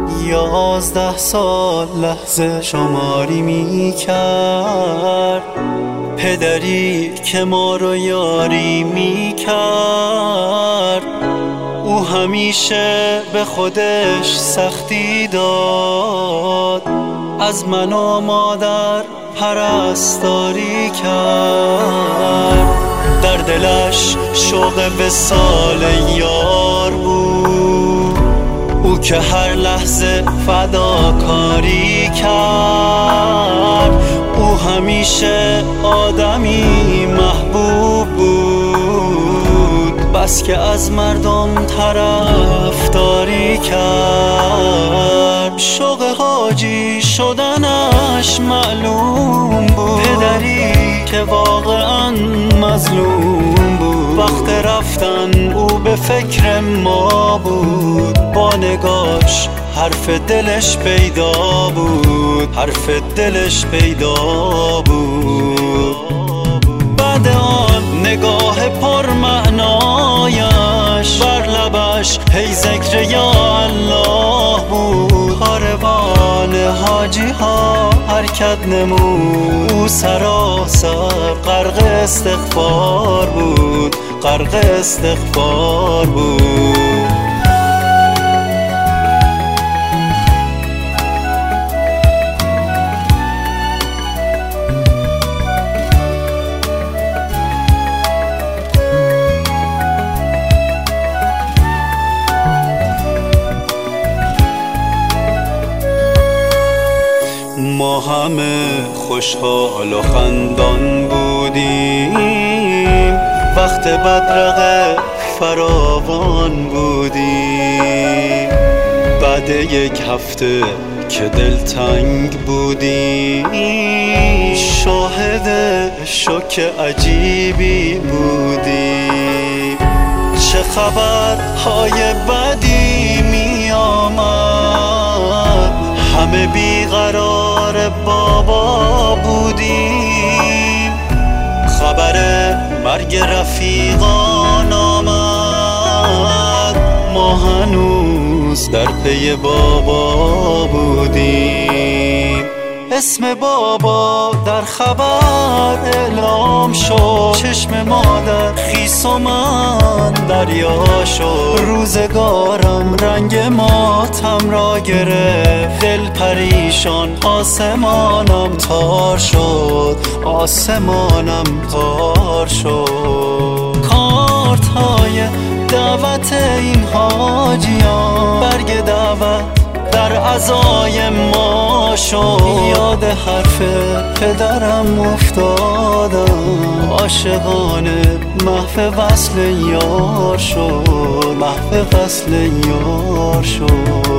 11 سال لحظه شماری می کرد، پدری که ما رو یاری می کرد. او همیشه به خودش سختی داد، از من و مادر پرستاری کرد. در دلش شوق وصال یار بود، او که هر لحظه فداکاری کرد. او همیشه آدمی محبوب بود، بس که از مردم طرفداری کرد. شوق حاجی شدنش معلوم بود، پدری که واقعا مظلوم بود. وقت رفتن او به فکر ما بود، با نگاش حرف دلش پیدا بود، حرف دلش پیدا بود. بعد آن نگاه پرمعنایش، بر لبش هی ذکر یا الله بود. کاروان حاجی ها حرکت نمود، او سراسر غرق استغفار بود، غرق استغفار بود. ما همه خوشحال و خندان بودیم، وقت بدرقه فراوان بودیم. بعد یک هفته که دلتنگ بودیم، شاهد شوک عجیبی بودیم. چه خبرهای بدی می آمد، همه بیقرار بابا بودیم. خبر مرگ رفیقان آمد، ما هنوز در پی بابا بودیم. اسم بابا در خبر اعلام شد، چشم مادر خیس و من دریا شد. روزگارم رنگ ماتم را گرفت، دل پریشان آسمانم تار شد، آسمانم تار شد. کارت های دعوت این حاجیان، برگ دعوت در عزای ما شد. یاد حرف پدرم افتادم، عاشقانه محو وصل یار شد، محو وصل یار شد.